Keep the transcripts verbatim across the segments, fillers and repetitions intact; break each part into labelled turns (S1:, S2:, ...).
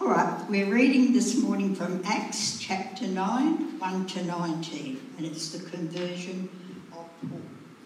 S1: All right, we're reading this morning from Acts chapter nine, one to nineteen, and it's the conversion of Paul.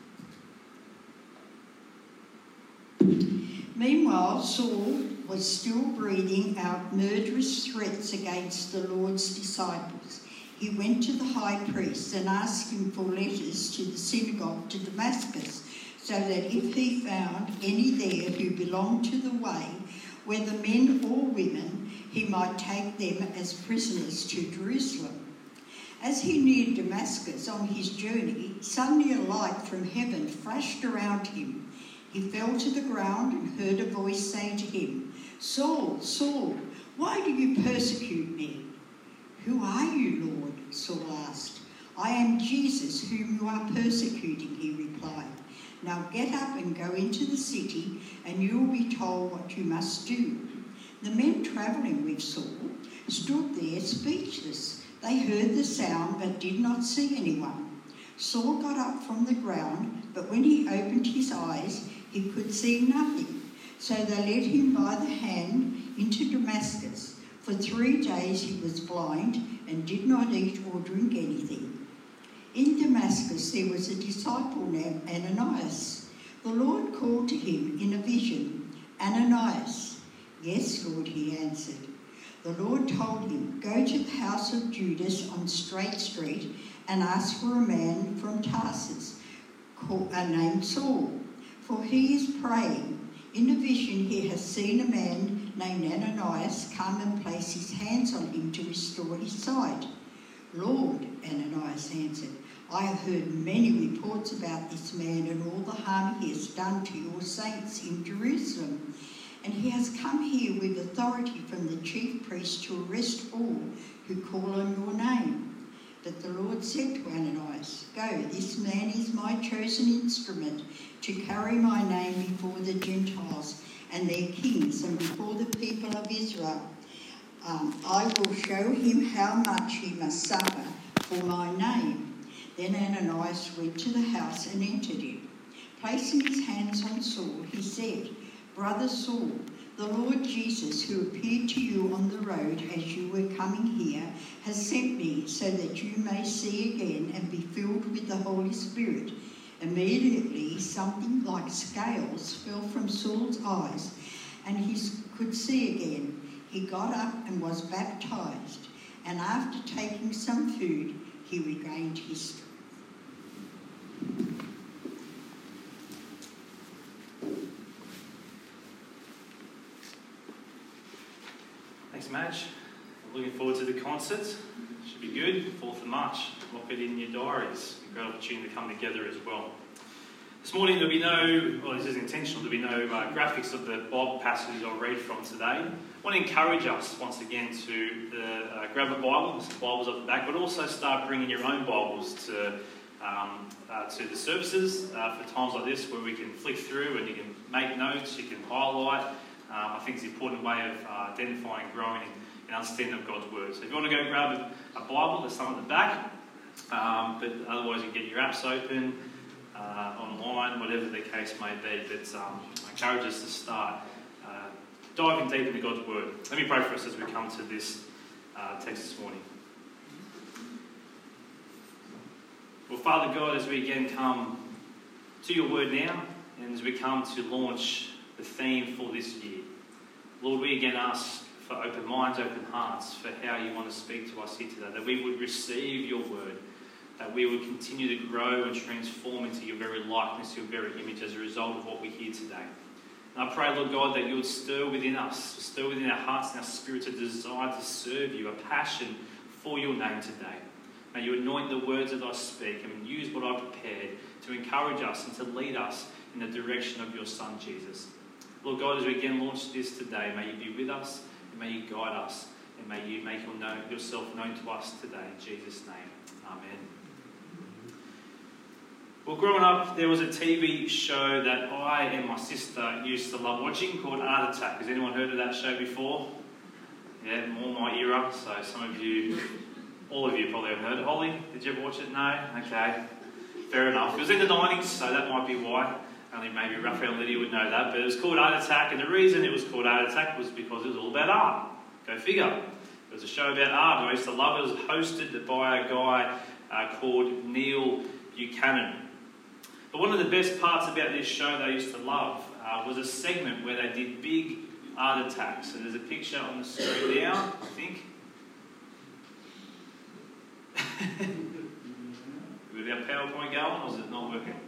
S1: Meanwhile, Saul was still breathing out murderous threats against the Lord's disciples. He went to the high priest and asked him for letters to the synagogue to Damascus, so that if he found any there who belonged to the way, whether men or women, he might take them as prisoners to Jerusalem. As he neared Damascus on his journey, suddenly a light from heaven flashed around him. He fell to the ground and heard a voice say to him, "Saul, Saul, why do you persecute me?" "Who are you, Lord?" Saul asked. "I am Jesus, whom you are persecuting," he replied. "Now get up and go into the city, and you will be told what you must do." The men travelling with Saul stood there speechless. They heard the sound but did not see anyone. Saul got up from the ground, but when he opened his eyes, he could see nothing. So they led him by the hand into Damascus. For three days he was blind and did not eat or drink anything. In Damascus there was a disciple named Ananias. The Lord called to him in a vision, "Ananias." "Yes, Lord," he answered. The Lord told him, "Go to the house of Judas on Straight Street and ask for a man from Tarsus called, uh, named Saul, for he is praying. In a vision he has seen a man named Ananias come and place his hands on him to restore his sight." "Lord," Ananias answered, "I have heard many reports about this man and all the harm he has done to your saints in Jerusalem. And he has come here with authority from the chief priests to arrest all who call on your name." But the Lord said to Ananias, "Go, this man is my chosen instrument to carry my name before the Gentiles and their kings and before the people of Israel. Um, I will show him how much he must suffer for my name." Then Ananias went to the house and entered it. Placing his hands on Saul, he said, "Brother Saul, the Lord Jesus, who appeared to you on the road as you were coming here, has sent me so that you may see again and be filled with the Holy Spirit." Immediately something like scales fell from Saul's eyes and he could see again. He got up and was baptized, and after taking some food, he regained his strength.
S2: Thanks, Madge. Looking forward to the concert. Should be good. fourth of March. Lock it in your diaries. A great opportunity to come together as well. This morning there'll be no, well, this is intentional, there'll be no uh, graphics of the Bible passages I'll read from today. I want to encourage us once again to uh, uh, grab a Bible, there's some Bibles up the back, but also start bringing your own Bibles to um, uh, to the services uh, for times like this where we can flick through and you can make notes, you can highlight. Um, I think it's an important way of uh, identifying, growing, and understanding of God's Word. So if you want to go grab a, a Bible, there's some at the back. Um, but otherwise, you can get your apps open, uh, online, whatever the case may be. But um, I encourage us to start uh, diving deep into God's Word. Let me pray for us as we come to this uh, text this morning. Well, Father God, as we again come to your Word now, and as we come to launch the theme for this year, Lord, we again ask for open minds, open hearts, for how you want to speak to us here today, that we would receive your word, that we would continue to grow and transform into your very likeness, your very image as a result of what we hear today. And I pray, Lord God, that you would stir within us, stir within our hearts and our spirits a desire to serve you, a passion for your name today. May you anoint the words that I speak and use what I prepared to encourage us and to lead us in the direction of your Son, Jesus. Lord God, as we again launch this today, may you be with us, and may you guide us, and may you make your known, yourself known to us today. In Jesus' name, amen. Well, growing up, there was a T V show that I and my sister used to love watching called Art Attack. Has anyone heard of that show before? Yeah, more my era, so some of you, all of you probably have heard it. Holly, did you ever watch it? No? Okay, fair enough. It was in the nineties, so that might be why. Only maybe Raphael and Lydia would know that, but it was called Art Attack, and the reason it was called Art Attack was because it was all about art. Go figure. There was a show about art I used to love. It was hosted by a guy uh, called Neil Buchanan. But one of the best parts about this show that I used to love uh, was a segment where they did big art attacks. So there's a picture on the screen now, I think. With our PowerPoint going, or is it not working?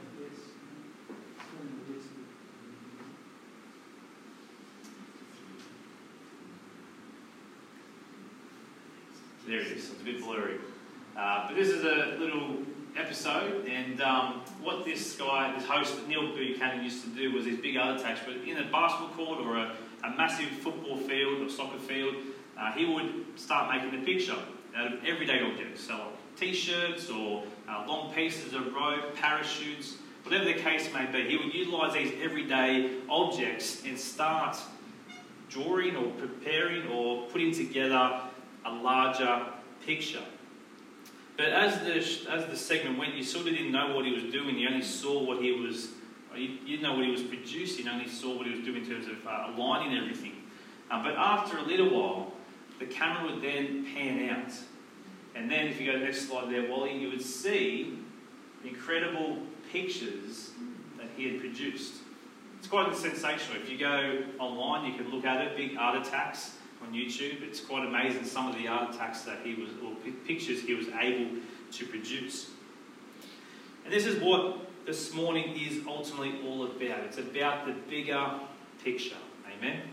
S2: There it is. It's a bit blurry. Uh, but this is a little episode, and um, what this guy, this host, Neil Buchanan, used to do was these big art attacks. But in a basketball court or a, a massive football field or soccer field, uh, he would start making a picture out of everyday objects. So like t-shirts or uh, long pieces of rope, parachutes, whatever the case may be. He would utilise these everyday objects and start drawing or preparing or putting together a larger picture. But as the as the segment went, you sort of didn't know what he was doing. You only saw what he was. You, you didn't know what he was producing. You only saw what he was doing in terms of uh, aligning everything. Uh, but after a little while, the camera would then pan out, and then if you go to the next slide there, Wally, you would see the incredible pictures that he had produced. It's quite sensational. If you go online, you can look at it. Big art attacks on YouTube. It's quite amazing some of the art attacks that he was, or pictures he was able to produce. And this is what this morning is ultimately all about. It's about the bigger picture. Amen?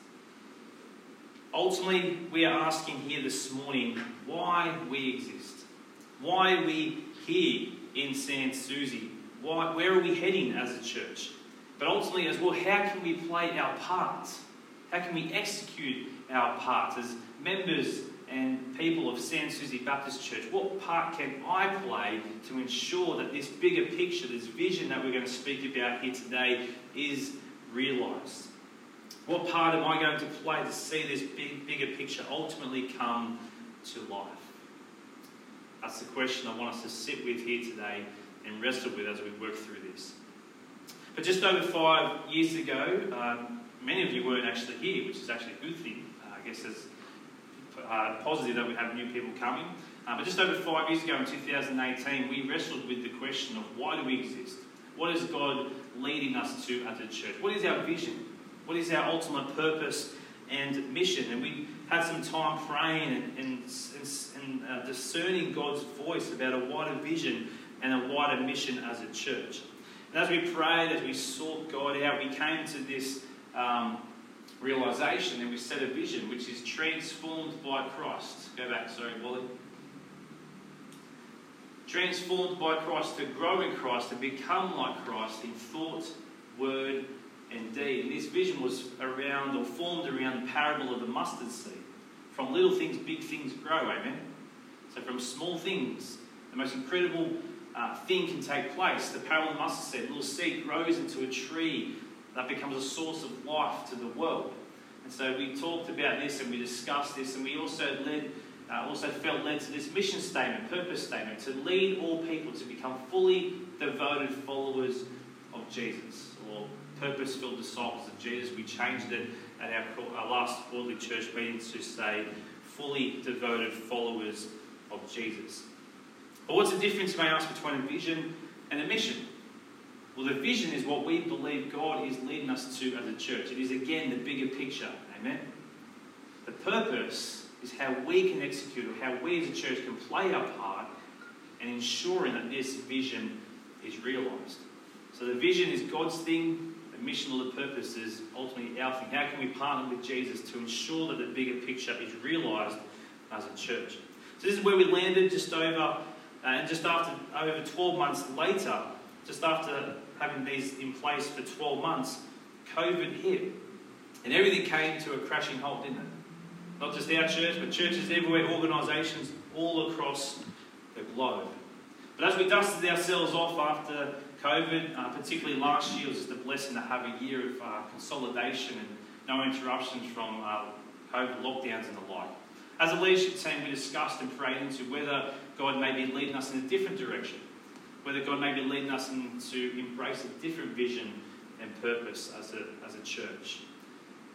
S2: Ultimately, we are asking here this morning why we exist. Why are we here in Sans Souci? Why, where are we heading as a church? But ultimately as well, how can we play our part? How can we execute our part as members and people of Sans Souci Baptist Church? What part can I play to ensure that this bigger picture, this vision that we're going to speak about here today is realised? What part am I going to play to see this big, bigger picture ultimately come to life? That's the question I want us to sit with here today and wrestle with as we work through this. But just over five years ago, um, many of you weren't actually here, which is actually a good thing. Uh, I guess it's uh, positive that we have new people coming. Uh, but just over five years ago in two thousand eighteen, we wrestled with the question of why do we exist? What is God leading us to as a church? What is our vision? What is our ultimate purpose and mission? And we had some time praying and, and, and, and uh, discerning God's voice about a wider vision and a wider mission as a church. And as we prayed, as we sought God out, we came to this um, realisation and we set a vision which is transformed by Christ. Go back, sorry, Wally. Transformed by Christ, to grow in Christ, to become like Christ in thought, word and deed. And this vision was around or formed around the parable of the mustard seed. From little things, big things grow, amen? So from small things, the most incredible Uh, thing can take place. The parable of the mustard seed, a little seed grows into a tree that becomes a source of life to the world. And so we talked about this and we discussed this, and we also led, uh, also felt led to this mission statement, purpose statement, to lead all people to become fully devoted followers of Jesus, or purpose-filled disciples of Jesus. We changed it at our, our last quarterly church meeting to say fully devoted followers of Jesus. But what's the difference, you may ask, between a vision and a mission? Well, the vision is what we believe God is leading us to as a church. It is, again, the bigger picture. Amen? The purpose is how we can execute, or how we as a church can play our part in ensuring that this vision is realised. So the vision is God's thing. The mission or the purpose is ultimately our thing. How can we partner with Jesus to ensure that the bigger picture is realised as a church? So this is where we landed just over... Uh, and just after, over twelve months later, just after having these in place for twelve months, COVID hit. And everything came to a crashing halt, didn't it? Not just our church, but churches everywhere, organisations all across the globe. But as we dusted ourselves off after COVID, uh, particularly last year, it was just a blessing to have a year of uh, consolidation and no interruptions from uh, COVID lockdowns and the like. As a leadership team, we discussed and prayed into whether God may be leading us in a different direction, whether God may be leading us in to embrace a different vision and purpose as a, as a church.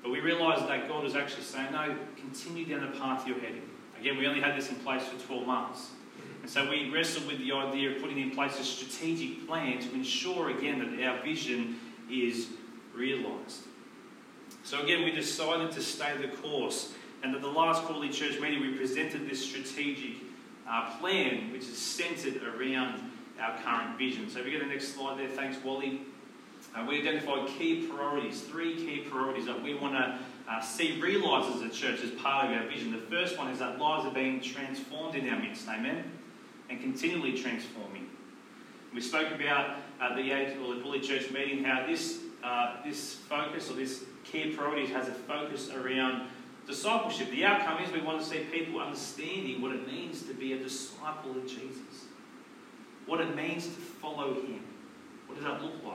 S2: But we realised that God was actually saying, no, continue down the path you're heading. Again, we only had this in place for twelve months. And so we wrestled with the idea of putting in place a strategic plan to ensure, again, that our vision is realised. So again, we decided to stay the course. And at the last quarterly church meeting, we presented this strategic uh, plan, which is centred around our current vision. So if we get the next slide there, thanks, Wally. Uh, we identified key priorities, three key priorities that we want to uh, see realised as a church as part of our vision. The first one is that lives are being transformed in our midst, amen? And continually transforming. We spoke about at uh, the eighth or the Bully Church meeting how this uh, this focus or this key priority has a focus around discipleship. The outcome is we want to see people understanding what it means to be a disciple of Jesus. What it means to follow him. What does that look like?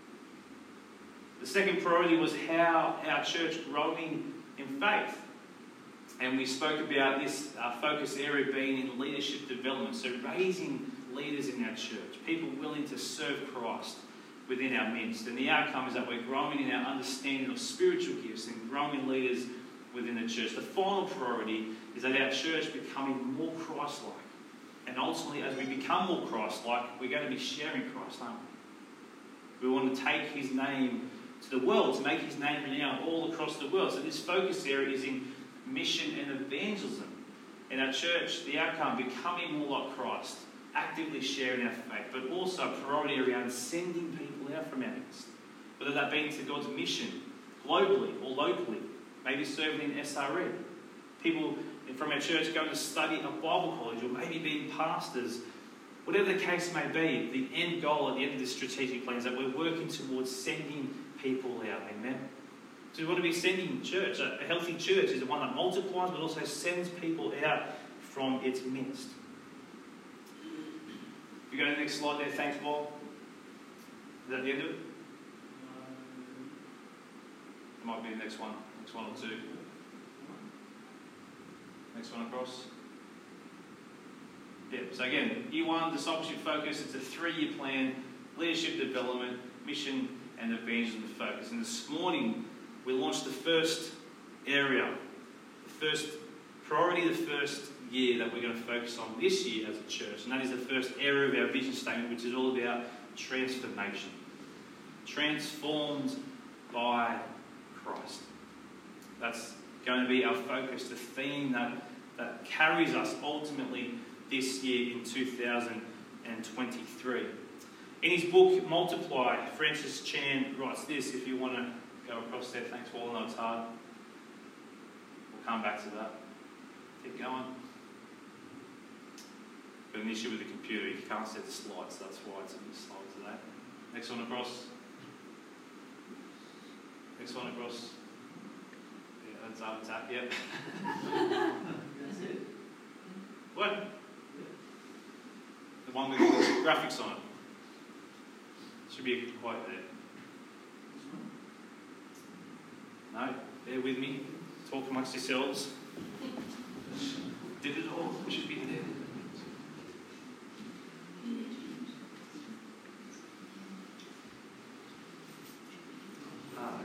S2: The second priority was how our church growing in faith. And we spoke about this uh, focus area being in leadership development. So raising leaders in our church. People willing to serve Christ within our midst. And the outcome is that we're growing in our understanding of spiritual gifts and growing leaders within the church. The final priority is that our church becoming more Christ-like. And ultimately, as we become more Christ-like, we're going to be sharing Christ, aren't we? We want to take his name to the world, to make his name renowned all across the world. So this focus area is in mission and evangelism. In our church, the outcome, becoming more like Christ, actively sharing our faith, but also a priority around sending people out from our midst. Whether that be to God's mission, globally or locally, maybe serving in S R E. People from our church going to study at Bible college, or maybe being pastors. Whatever the case may be, the end goal at the end of this strategic plan is that we're working towards sending people out. Amen? So we want to be sending church. A healthy church is the one that multiplies but also sends people out from its midst. If you go to the next slide there, thanks, Bob. Is that the end of it? It might be the next one. Next one or two. Next one across. Yeah, so again, year one, discipleship focus. It's a three-year plan, leadership development, mission and evangelism focus. And this morning, we launched the first area, the first priority, the first year that we're going to focus on this year as a church. And that is the first area of our vision statement, which is all about transformation. Transformed by Christ. That's going to be our focus, the theme that, that carries us ultimately this year in two thousand twenty-three. In his book, Multiply, Francis Chan writes this, if you want to go across there. Thanks, Wall. I know it's hard. We'll come back to that. Keep going. Got an issue with the computer. You can't set the slides, so that's why it's in the slide today. Next one across. Next one across. Yeah, that's up, it's up, yep.
S3: That's it.
S2: What? The one with the graphics on it. Should be a quote there. No, bear with me. Talk amongst yourselves. Did it all. It should be there. Ah.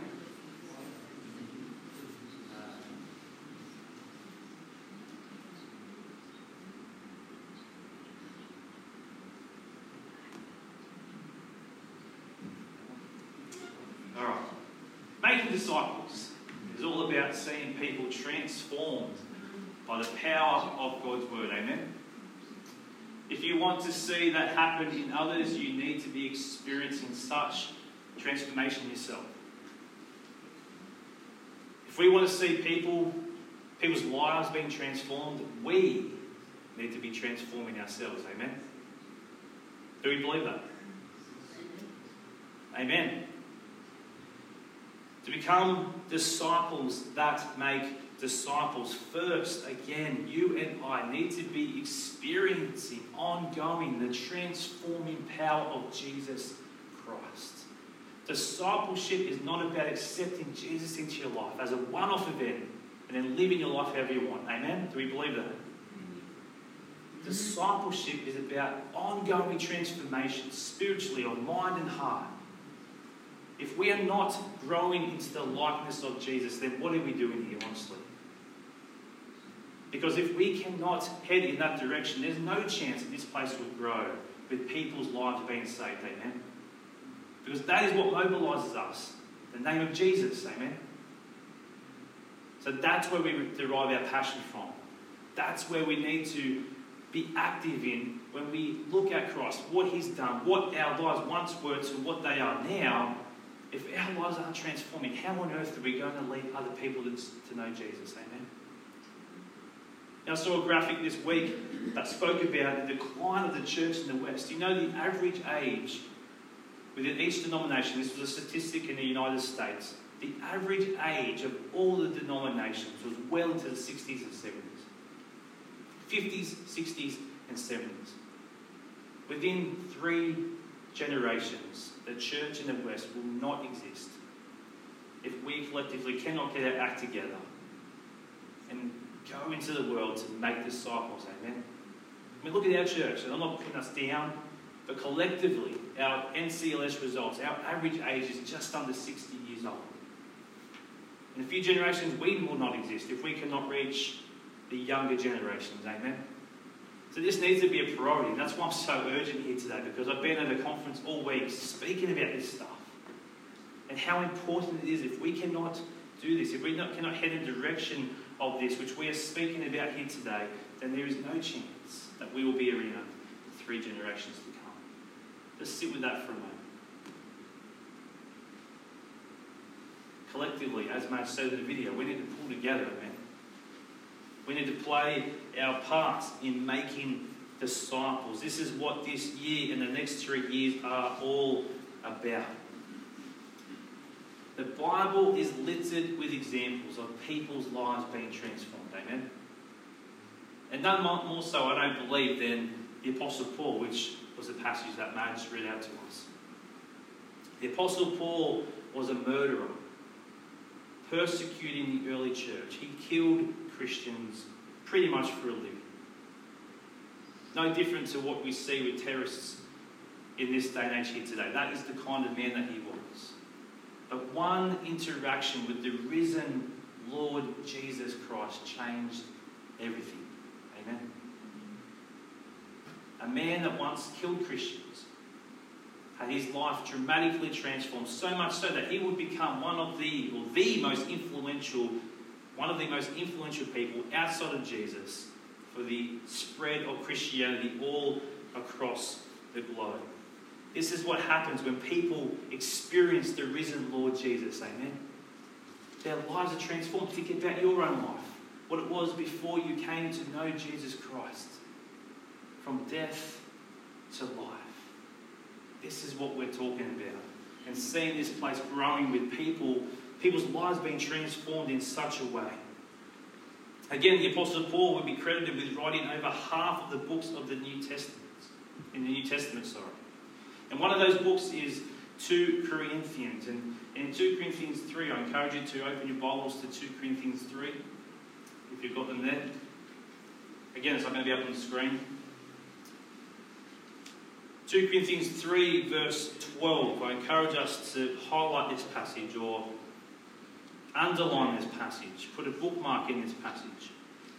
S2: All right. Making disciples is all about seeing people transformed by the power of God's word. Amen? If you want to see that happen in others, you need to be experiencing such transformation yourself. If we want to see people, people's lives being transformed, we need to be transforming ourselves. Amen? Do we believe that? Amen. To become disciples that make disciples, first, again, you and I need to be experiencing ongoing the transforming power of Jesus Christ. Discipleship is not about accepting Jesus into your life as a one-off event and then living your life however you want. Amen? Do we believe that? Discipleship is about ongoing transformation spiritually of mind and heart. If we are not growing into the likeness of Jesus, then what are we doing here, honestly? Because if we cannot head in that direction, there's no chance that this place will grow with people's lives being saved, amen? Because that is what mobilises us, the name of Jesus, amen? So that's where we derive our passion from. That's where we need to be active in when we look at Christ, what he's done, what our lives once were to what they are now. If our lives aren't transforming, how on earth are we going to lead other people to, to know Jesus? Amen? Now, I saw a graphic this week that spoke about the decline of the church in the West. You know, the average age within each denomination, this was a statistic in the United States, the average age of all the denominations was well into the sixties and seventies. fifties, sixties and seventies. Within three generations, the church in the West will not exist if we collectively cannot get our act together and go into the world to make disciples, amen? I mean, look at our church, and I'm not putting us down, but collectively, our N C L S results, our average age is just under sixty years old. In a few generations, we will not exist if we cannot reach the younger generations, amen? So this needs to be a priority, and that's why I'm so urgent here today, because I've been at a conference all week speaking about this stuff and how important it is. If we cannot do this, if we not, cannot head in the direction of this, which we are speaking about here today, then there is no chance that we will be around for three generations to come. Just sit with that for a moment. Collectively, as Mark said in the video, we need to pull together, man. We need to play our part in making disciples. This is what this year and the next three years are all about. The Bible is littered with examples of people's lives being transformed, amen? And none more so, I don't believe, than the Apostle Paul, which was the passage that Mark just read out to us. The Apostle Paul was a murderer, persecuting the early church. He killed Christians pretty much for a living. No different to what we see with terrorists in this day and age here today. That is the kind of man that he was. But one interaction with the risen Lord Jesus Christ changed everything. Amen. A man that once killed Christians had his life dramatically transformed, so much so that he would become one of the, or the most influential, one of the most influential people outside of Jesus for the spread of Christianity all across the globe. This is what happens when people experience the risen Lord Jesus, amen? Their lives are transformed. Think about your own life, what it was before you came to know Jesus Christ. From death to life. This is what we're talking about. And seeing this place growing with people, people's lives being transformed in such a way. Again, the Apostle Paul would be credited with writing over half of the books of the New Testament. In the New Testament, sorry. And one of those books is Second Corinthians. And in Second Corinthians three, I encourage you to open your Bibles to Second Corinthians three, if you've got them there. Again, it's not going to be up on the screen. Second Corinthians three, verse twelve. I encourage us to highlight this passage or underline this passage. Put a bookmark in this passage.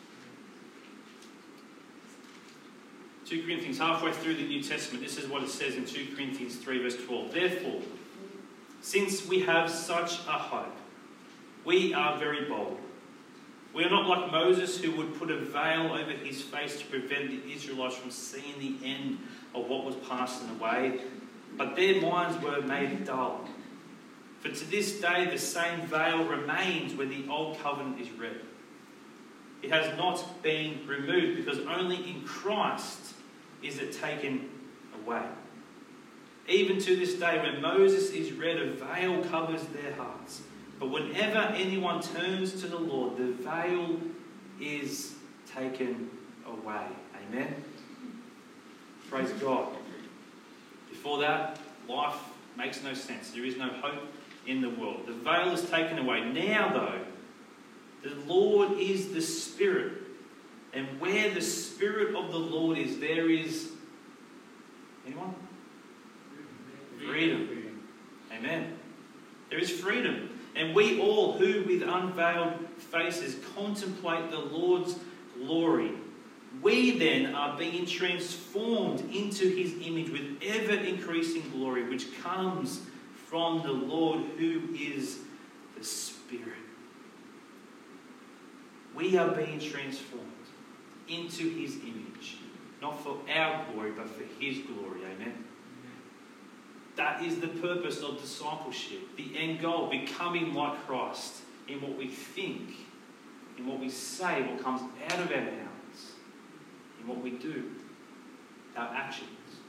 S2: Second Corinthians, halfway through the New Testament, this is what it says in Second Corinthians three, verse twelve. Therefore, since we have such a hope, we are very bold. We are not like Moses, who would put a veil over his face to prevent the Israelites from seeing the end of what was passing away, but their minds were made dull. For to this day the same veil remains when the old covenant is read. It has not been removed, because only in Christ is it taken away. Even to this day, when Moses is read, a veil covers their hearts. But whenever anyone turns to the Lord, the veil is taken away. Amen? Praise God. Before that, life makes no sense. There is no hope in the world. The veil is taken away. Now, though, the Lord is the Spirit. And where the Spirit of the Lord is, there is... Anyone? Freedom. Amen. There is freedom. And we all who with unveiled faces contemplate the Lord's glory, we then are being transformed into his image with ever-increasing glory, which comes from the Lord who is the Spirit. We are being transformed into his image, not for our glory, but for his glory. Amen? That is the purpose of discipleship. The end goal, becoming like Christ in what we think, in what we say, what comes out of our mouths, in what we do, our actions.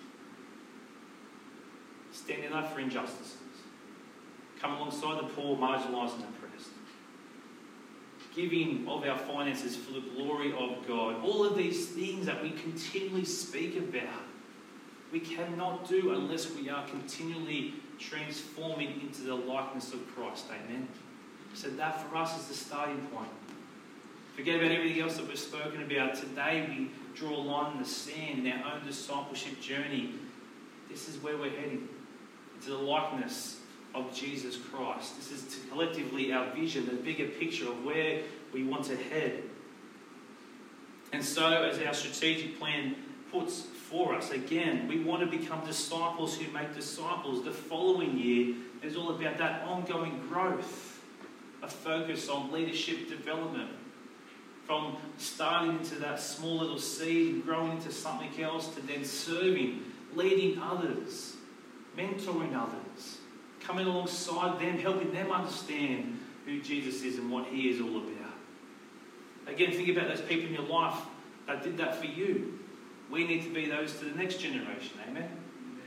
S2: Standing up for injustices. Come alongside the poor, marginalised and oppressed. Giving of our finances for the glory of God. All of these things that we continually speak about, we cannot do unless we are continually transforming into the likeness of Christ. Amen. So that for us is the starting point. Forget about everything else that we've spoken about. Today we draw a line in the sand in our own discipleship journey. This is where we're heading. Into the likeness of Jesus Christ. This is to collectively our vision, the bigger picture of where we want to head. And so as our strategic plan puts for us, again, we want to become disciples who make disciples. The following year is all about that ongoing growth, a focus on leadership development, from starting into that small little seed and growing into something else to then serving, leading others, mentoring others, coming alongside them, helping them understand who Jesus is and what he is all about. Again, think about those people in your life that did that for you. We need to be those to the next generation. Amen? Amen.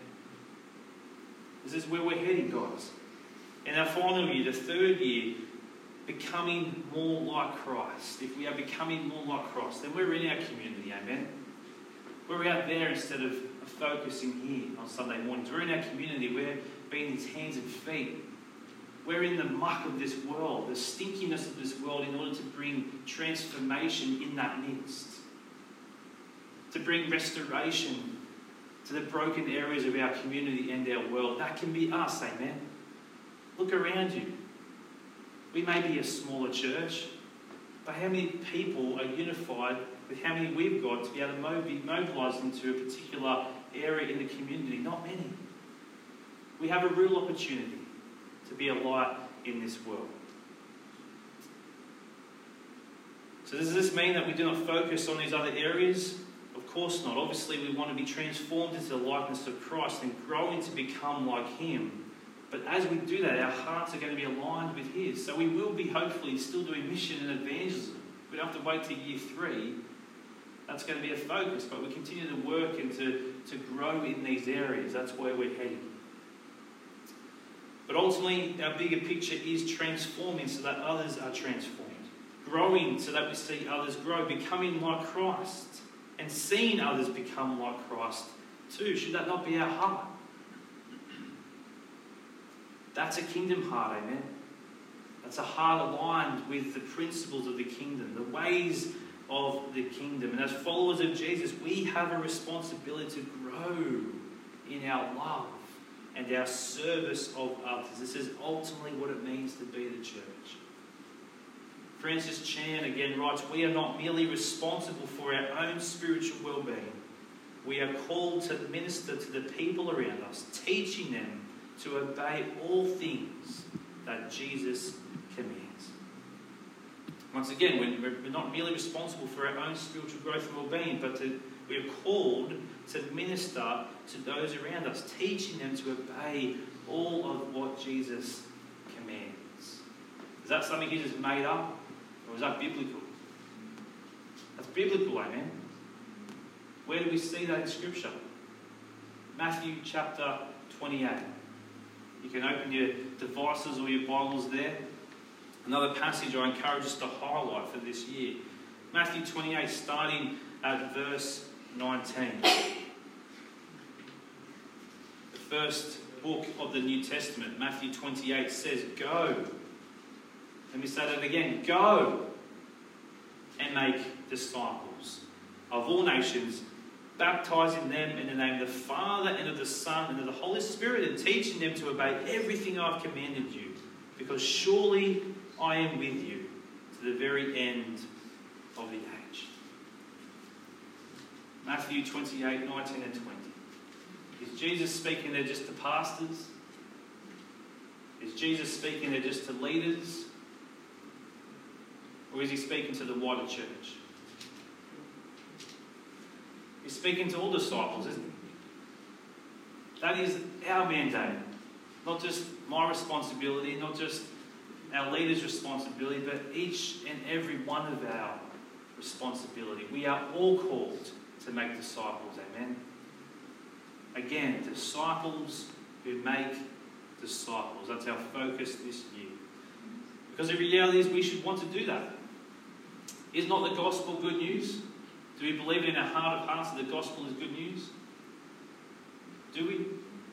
S2: This is where we're heading, guys. In our final year, the third year, becoming more like Christ. If we are becoming more like Christ, then we're in our community. Amen? We're out there instead of focusing here on Sunday mornings. We're in our community. We're being his hands and feet. We're in the muck of this world, the stinkiness of this world, in order to bring transformation in that midst. To bring restoration to the broken areas of our community and our world. That can be us, amen? Look around you. We may be a smaller church, but how many people are unified with how many we've got to be able to be mobilised into a particular area in the community? Not many. We have a real opportunity to be a light in this world. So does this mean that we do not focus on these other areas? Of course not. Obviously, we want to be transformed into the likeness of Christ and growing to become like him. But as we do that, our hearts are going to be aligned with his. So we will be hopefully still doing mission and evangelism. We don't have to wait till year three. That's going to be a focus. But we continue to work and to, to grow in these areas. That's where we're heading. But ultimately, our bigger picture is transforming so that others are transformed. Growing so that we see others grow. Becoming like Christ. And seeing others become like Christ too. Should that not be our heart? That's a kingdom heart, amen? That's a heart aligned with the principles of the kingdom, the ways of the kingdom. And as followers of Jesus, we have a responsibility to grow in our love and our service of others. This is ultimately what it means to be the church. Francis Chan again writes, we are not merely responsible for our own spiritual well-being. We are called to minister to the people around us, teaching them to obey all things that Jesus commands. Once again, we're not merely responsible for our own spiritual growth and well-being, but to, we are called to minister to those around us, teaching them to obey all of what Jesus commands. Is that something he just made up? Or is that biblical? That's biblical, amen? Where do we see that in Scripture? Matthew chapter twenty-eight. You can open your devices or your Bibles there. Another passage I encourage us to highlight for this year. Matthew twenty-eight, starting at verse nineteen. The first book of the New Testament, Matthew twenty-eight, says, go. Let me say that again. Go and make disciples of all nations, baptizing them in the name of the Father and of the Son and of the Holy Spirit, and teaching them to obey everything I've commanded you. because surely I am with you to the very end of the age. Matthew twenty-eight, nineteen and twenty. Is Jesus speaking there just to pastors? Is Jesus speaking there just to leaders? Or is he speaking to the wider church? He's speaking to all disciples, isn't he? That is our mandate. Not just my responsibility, not just our leaders' responsibility, but each and every one of our responsibility. We are all called to make disciples, amen? Again, disciples who make disciples. That's our focus this year. Because the reality is we should want to do that. Is not the gospel good news? Do we believe in our heart of hearts that the gospel is good news? Do we?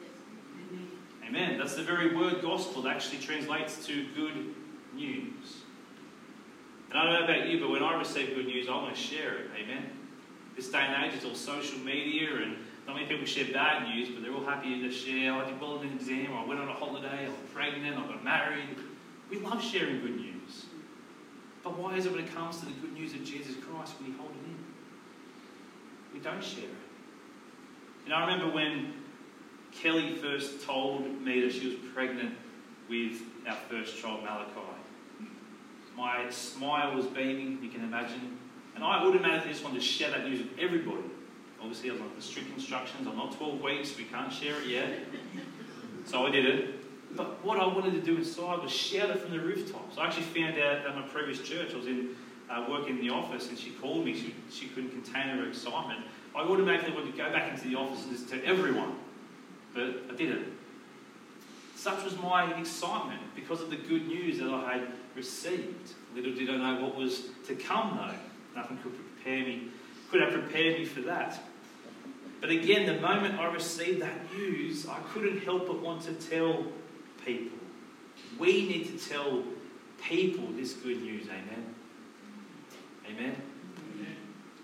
S2: Amen. That's the very word gospel that actually translates to good news. And I don't know about you, but when I receive good news, I want to share it. Amen. This day and age, it's all social media, and not many people share bad news, but they're all happy to share, I did well in an exam, or I went on a holiday, I'm pregnant, I got married. We love sharing good news. But why is it when it comes to the good news of Jesus Christ, we hold it in? We don't share it. And I remember when Kelly first told me that she was pregnant with our first child, Malachi. My smile was beaming, you can imagine. And I automatically just wanted to share that news with everybody. Obviously, I was on the strict instructions. I'm not twelve weeks, we can't share it yet. So I did it. But what I wanted to do inside was shout it from the rooftops. I actually found out at my previous church, I was in uh, working in the office, and she called me. She, she couldn't contain her excitement. I automatically wanted to go back into the office and just tell everyone. But I didn't. Such was my excitement because of the good news that I had received. Little did I know what was to come, though. Nothing could prepare me, could have prepared me for that. But again, the moment I received that news, I couldn't help but want to tell people. We need to tell people this good news, amen? Amen? Amen.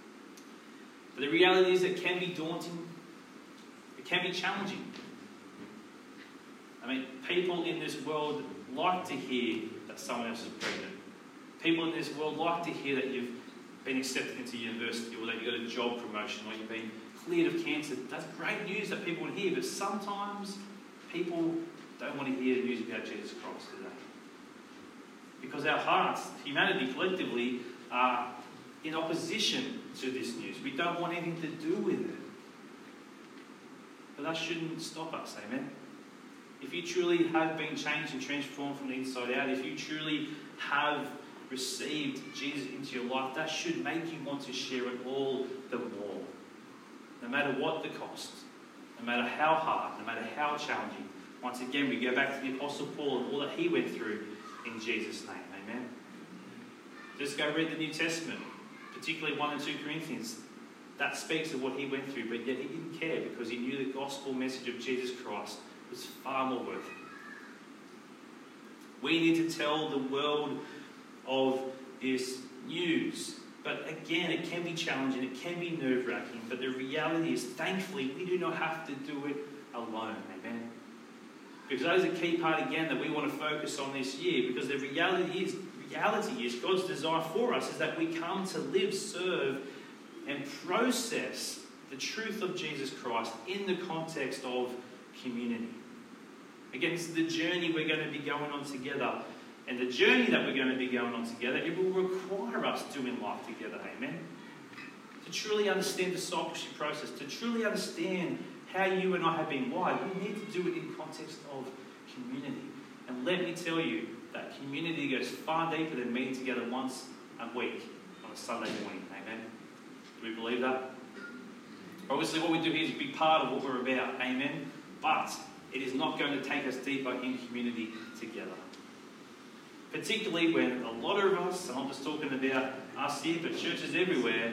S2: But the reality is it can be daunting. It can be challenging. I mean, people in this world like to hear that someone else is pregnant. People in this world like to hear that you've been accepted into university, or that you got a job promotion, or you've been cleared of cancer. That's great news that people would hear, but sometimes people don't want to hear the news about Jesus Christ today. Because our hearts, humanity collectively, are in opposition to this news. We don't want anything to do with it. But that shouldn't stop us, amen? If you truly have been changed and transformed from the inside out, if you truly have received Jesus into your life, that should make you want to share it all the more. No matter what the cost, no matter how hard, no matter how challenging. Once again, we go back to the Apostle Paul and all that he went through in Jesus' name. Amen? Just go read the New Testament, particularly First and Second Corinthians. That speaks of what he went through, but yet he didn't care because he knew the gospel message of Jesus Christ was far more worth it. We need to tell the world of this news. But again, it can be challenging, it can be nerve-wracking, but the reality is, thankfully, we do not have to do it alone. Amen? Because that is a key part, again, that we want to focus on this year. Because the reality is, reality is, God's desire for us is that we come to live, serve, and process the truth of Jesus Christ in the context of community. Again, this is the journey we're going to be going on together. And the journey that we're going to be going on together, it will require us doing life together, amen? To truly understand the discipleship process, to truly understand how you and I have been wired, we need to do it in context of community. And let me tell you that community goes far deeper than meeting together once a week on a Sunday morning, amen? Do we believe that? Obviously, what we do here is a big part of what we're about, amen? But it is not going to take us deeper in community together. Particularly when a lot of us, and I'm just talking about us here, but churches everywhere,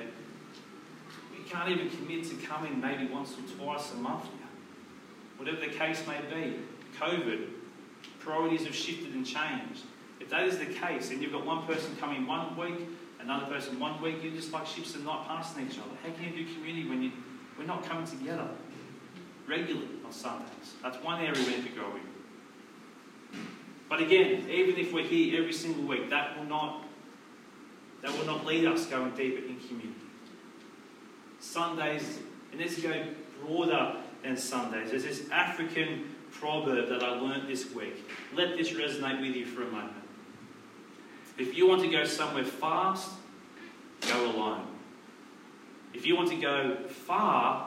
S2: we can't even commit to coming maybe once or twice a month now. Whatever the case may be, COVID, priorities have shifted and changed. If that is the case, and you've got one person coming one week, another person one week, you're just like ships and not passing each other. How can you do community when you, we're not coming together regularly on Sundays? That's one area we need to grow in. But again, even if we're here every single week, that will not, that will not lead us going deeper in community. Sundays, and let's go broader than Sundays. There's this African proverb that I learnt this week. Let this resonate with you for a moment. If you want to go somewhere fast, go alone. If you want to go far,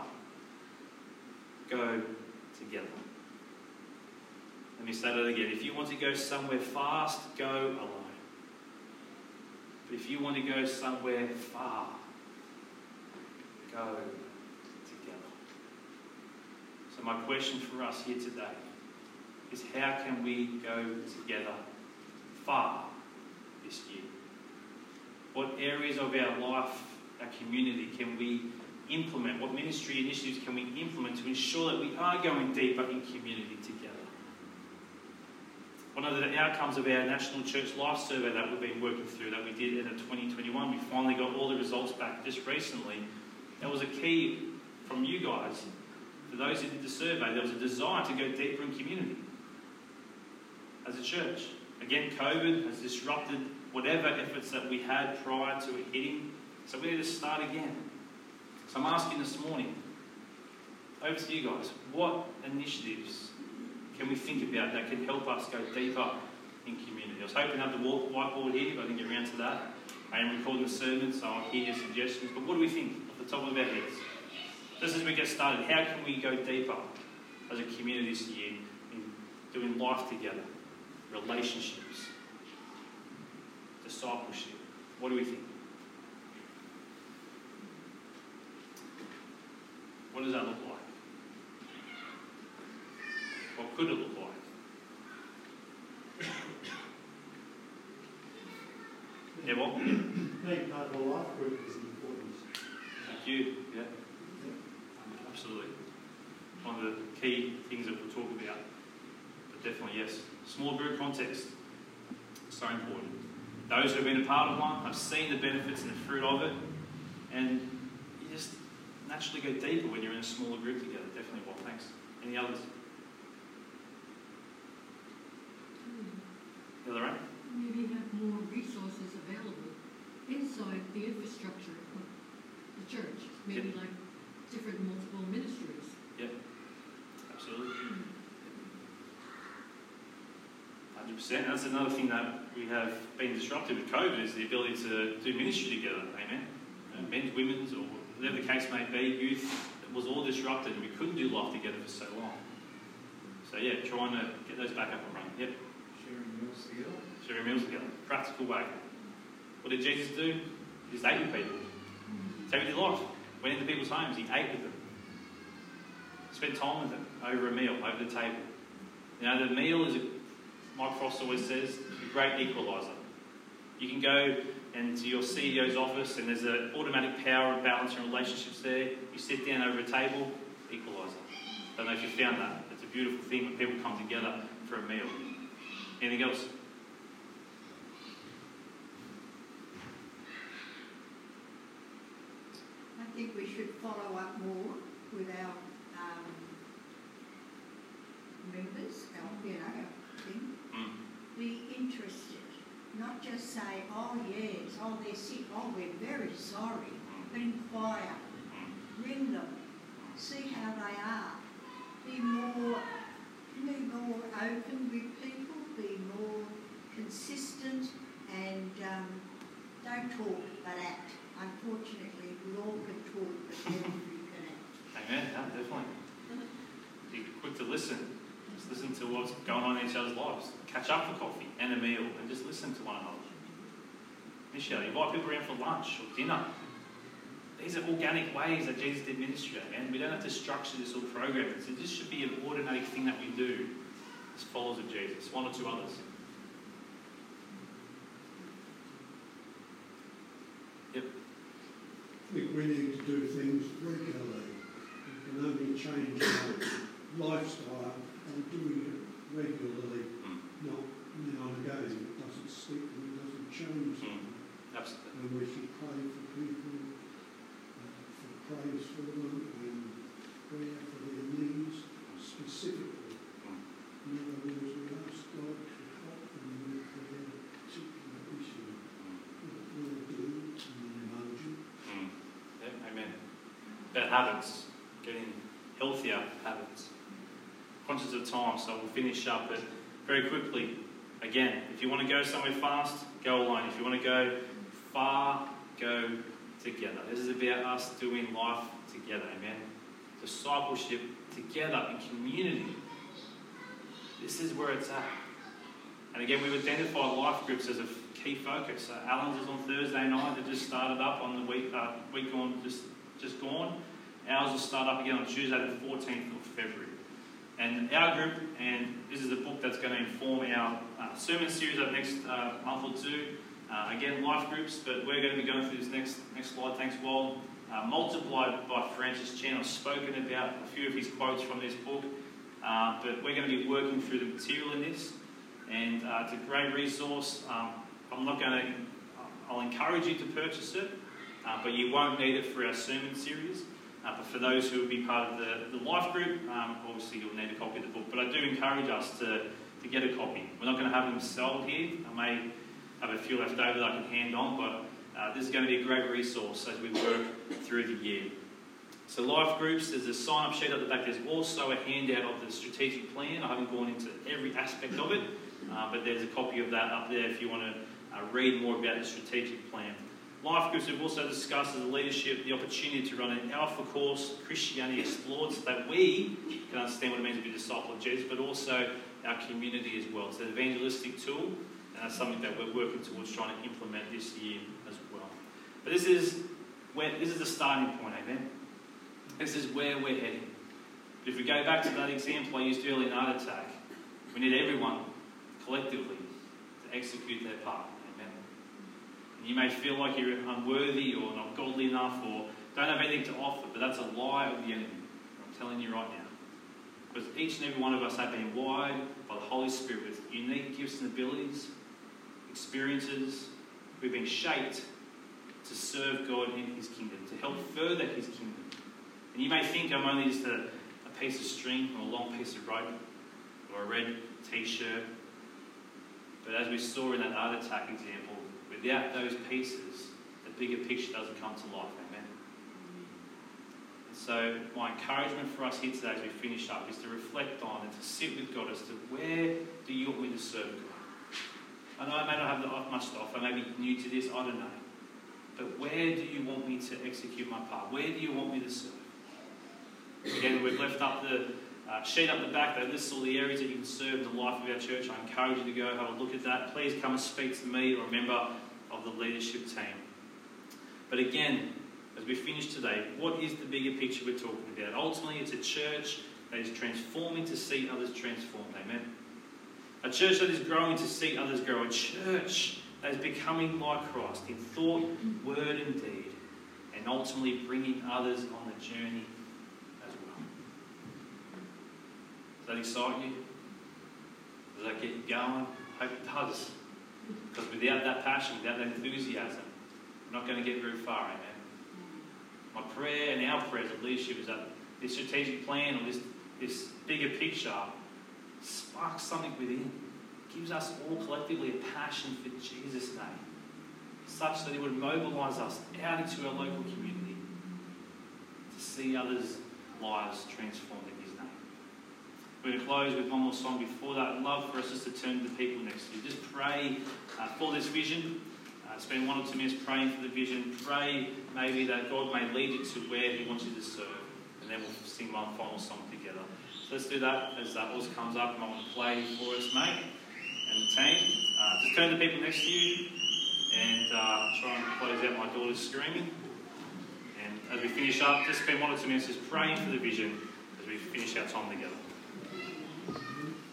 S2: go together. Let me say that again. If you want to go somewhere fast, go alone. But if you want to go somewhere far, go together. So my question for us here today is, how can we go together far this year? What areas of our life, our community, can we implement? What ministry initiatives can we implement to ensure that we are going deeper in community together? One of the outcomes of our National Church Life Survey that we've been working through, that we did in twenty twenty-one, we finally got all the results back just recently. That was a key from you guys. For those who did the survey, there was a desire to go deeper in community as a church. Again, COVID has disrupted whatever efforts that we had prior to it hitting. So we need to start again. So I'm asking this morning, over to you guys, what initiatives can we think about that can help us go deeper in community? I was hoping to have the whiteboard here, but I didn't get around to that. I am recording the sermon, so I'll hear your suggestions. But what do we think off the top of our heads? Just as we get started, how can we go deeper as a community this year in doing life together, relationships, discipleship? What do we think? What does that look like? What could it look like? Yeah, well, yeah.
S4: Being part of a life group is important.
S2: Thank you. Yeah. yeah. Absolutely. One of the key things that we'll talk about. But definitely, yes. Small group context. So important. Those who have been a part of one have seen the benefits and the fruit of it. And you just naturally go deeper when you're in a smaller group together. Definitely. Well, thanks. Any others? The other end?
S3: Maybe have more resources available inside the infrastructure of the church. Maybe
S2: Yep.
S3: like different multiple ministries.
S2: Yep. Absolutely. one hundred percent. That's another thing that we have been disrupted with COVID, is the ability to do ministry together. Amen. Uh, men's, women's, or whatever the case may be, youth, it was all disrupted and we couldn't do life together for so long. So yeah, trying to get those back up and running. Yep.
S4: Sharing meals together.
S2: Sharing meals together. Practical way. What did Jesus do? He just ate with people. So he did life. Went into people's homes. He ate with them. Spent time with them over a meal, over the table. You know, the meal is, a, Mike Frost always says, a great equaliser. You can go into your C E O's office and there's an automatic power and balance in relationships there. You sit down over a table, equaliser. I don't know if you found that. It's a beautiful thing when people come together for a meal. Anything else?
S1: I think we should follow up more with our um, members, our, you know, our thing.
S2: Mm.
S1: Be interested, not just say, oh yes, oh they're sick, oh we're very sorry, but inquire, ring them, see how they are. Be more, be more open with people, be more consistent, and um, don't talk but act. Unfortunately, we all can talk, but very few can act.
S2: Amen. Yeah, definitely. Be quick to listen. Just listen to what's going on in each other's lives. Catch up for coffee and a meal and just listen to one another. Michelle, invite people around for lunch or dinner. These are organic ways that Jesus did ministry, and we don't have to structure this or program it. So this should be an ordinary thing that we do as followers of Jesus. One or two others. Yep.
S5: I think we need to do things regularly. We can only change our lifestyle by doing it regularly,
S2: Mm.
S5: not now and again. It doesn't stick and it doesn't change.
S2: Mm. Absolutely.
S5: And we should pray for people, uh, for praise for them, and prayer for their needs specifically.
S2: Mm.
S5: In other words, we ask God to help
S2: about habits, getting healthier habits. Conscious of time, so we'll finish up, but very quickly, again, if you want to go somewhere fast, go alone. If you want to go far, go together. This is about us doing life together, amen? Discipleship together in community. This is where it's at. And again, we've identified life groups as a key focus. So Alan's is on Thursday night. They just started up on the week uh, week gone, just, just gone. Ours will start up again on Tuesday the fourteenth of February. And our group, and this is a book that's going to inform our uh, sermon series over the next uh, month or two. Uh, again, life groups, but we're going to be going through this next next slide. Thanks, Wal. Uh, multiplied by Francis Chan. I've spoken about a few of his quotes from this book, uh, but we're going to be working through the material in this, and uh, it's a great resource. Um, I'm not going to. I'll encourage you to purchase it, uh, but you won't need it for our sermon series. Uh, but for those who will be part of the, the life group, um, obviously you'll need a copy of the book. But I do encourage us to, to get a copy. We're not going to have them sold here. I may have a few left over that I can hand on, but uh, this is going to be a great resource as we work through the year. So life groups, there's a sign-up sheet at the back. There's also a handout of the strategic plan. I haven't gone into every aspect of it, uh, but there's a copy of that up there if you want to uh, read more about the strategic plan. Life groups have also discussed as a leadership the opportunity to run an alpha course, Christianity Explored, so that we can understand what it means to be a disciple of Jesus, but also our community as well. It's an evangelistic tool, and that's something that we're working towards trying to implement this year as well. But this is where this is the starting point, amen? This is where we're heading. But if we go back to that example I used earlier in Art Attack, we need everyone collectively to execute their part. You may feel like you're unworthy or not godly enough or don't have anything to offer, but that's a lie of the enemy. I'm telling you right now. Because each and every one of us have been wired by the Holy Spirit with unique gifts and abilities, experiences. We've been shaped to serve God in His kingdom, to help further His kingdom. And you may think I'm only just a, a piece of string or a long piece of rope or a red t-shirt. But as we saw in that Art Attack example, without those pieces, the bigger picture doesn't come to life, amen? And so my encouragement for us here today as we finish up is to reflect on and to sit with God as to where do you want me to serve God? I know I may not have much to offer, I may be new to this, I don't know. But where do you want me to execute my part? Where do you want me to serve? Again, we've left up the uh, sheet up the back that lists all the areas that you can serve in the life of our church. I encourage you to go have a look at that. Please come and speak to me or a member of the leadership team. But again, as we finish today, what is the bigger picture we're talking about? Ultimately, it's a church that is transforming to see others transformed. Amen? A church that is growing to see others grow. A church that is becoming like Christ in thought, word and deed. And ultimately bringing others on the journey as well. Does that excite you? Does that get you going? I hope it does. Because without that passion, without that enthusiasm, we're not going to get very far, amen? My prayer and our prayer as a leadership is that this strategic plan or this, this bigger picture sparks something within. Gives us all collectively a passion for Jesus' name, such that it would mobilise us out into our local community to see others' lives transformed in His name. We're going to close with one more song. Before that, I'd love for us just to turn to the people next to you. Just pray uh, for this vision. Uh, spend one or two minutes praying for the vision. Pray maybe that God may lead you to where He wants you to serve. And then we'll sing one final song together. So let's do that as that uh, comes up. And I want to play for us, mate, and the team. Uh, just turn to people next to you and uh, try and close out. My daughter's screaming. And as we finish up, just spend one or two minutes just praying for the vision as we finish our time together.